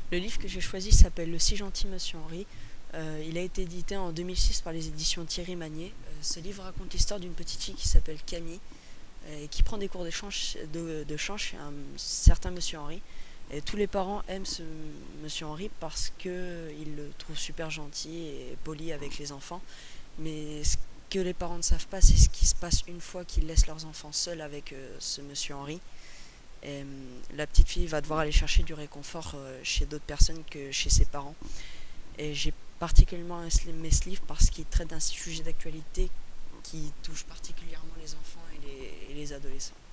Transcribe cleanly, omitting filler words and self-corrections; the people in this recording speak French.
Le livre que j'ai choisi s'appelle Le si gentil Monsieur Henri. Il a été édité en 2006 par les éditions Thierry Magnier. Ce livre raconte l'histoire d'une petite fille qui s'appelle Camille et qui prend des cours de chant chez un certain Monsieur Henri. Et tous les parents aiment ce Monsieur Henri parce qu'ils le trouvent super gentil et poli avec les enfants. Mais ce que les parents ne savent pas, c'est ce qui se passe une fois qu'ils laissent leurs enfants seuls avec ce Monsieur Henri. Et la petite fille va devoir aller chercher du réconfort chez d'autres personnes que chez ses parents. Et j'ai particulièrement aimé ce livre parce qu'il traite d'un sujet d'actualité qui touche particulièrement les enfants et les adolescents.